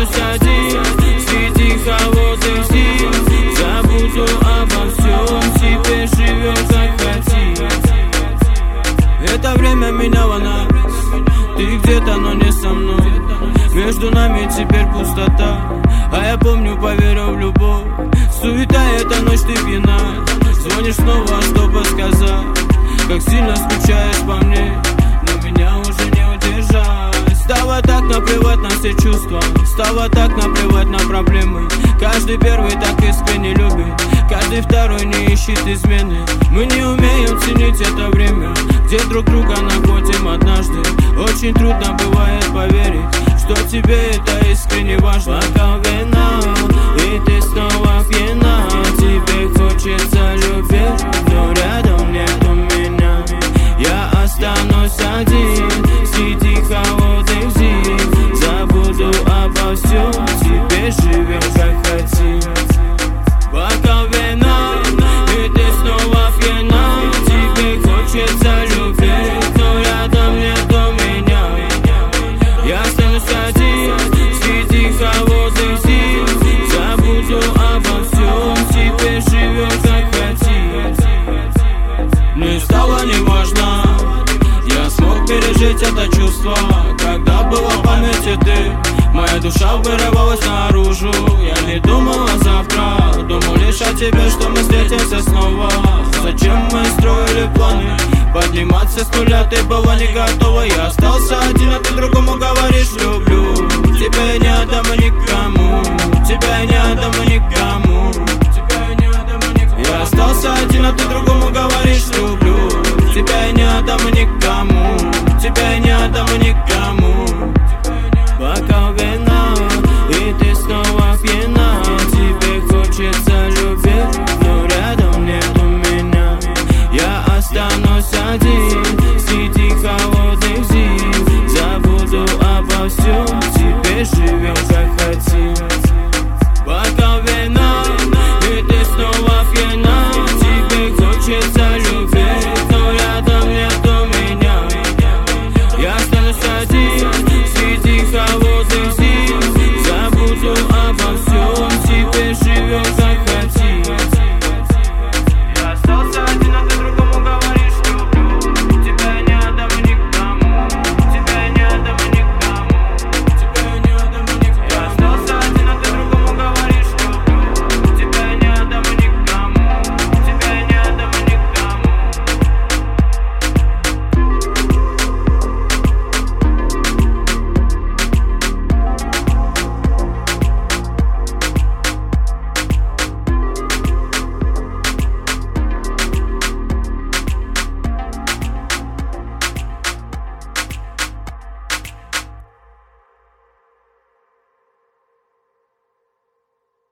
останусь один среди холодных зим. Забуду обо всем, теперь живем как хотим. Это время меняло нас, ты где-то, но не со мной. Между нами теперь пустота, а я помню, поверил в любовь. Суета, эта ночь, ты пьяна. Звонишь снова, чтобы сказать, как сильно скучаешь по мне, но меня уже не удержать. Стало так наплевать на все чувства, стало так наплевать на проблемы. Каждый первый так искренне любит, каждый второй не ищет измены. Мы не умеем ценить это время, где друг друга находим однажды. Очень трудно бывает поверить, что тебе это искренне важно. Бокал вина, и ты снова пьяна. Тебе хочется любить, но рядом нету меня. Я останусь один среди холодных зим. Забуду обо всем, теперь живем как хотим. Бокал вина, и ты снова пьяна. Тебе хочется любить, но рядом нету меня. Я останусь один среди холодных зим. Забуду обо всем, теперь живем как хотим. Мне стало неважно, я смог пережить это чувство, когда была в памяти ты. Моя душа вырывалась наружу. Я не думал о завтра, думал лишь о тебе, что мы встретимся снова. Зачем мы строили планы? Подниматься с нуля ты была не готова. Я остался один, а ты другому говоришь люблю. Тебя я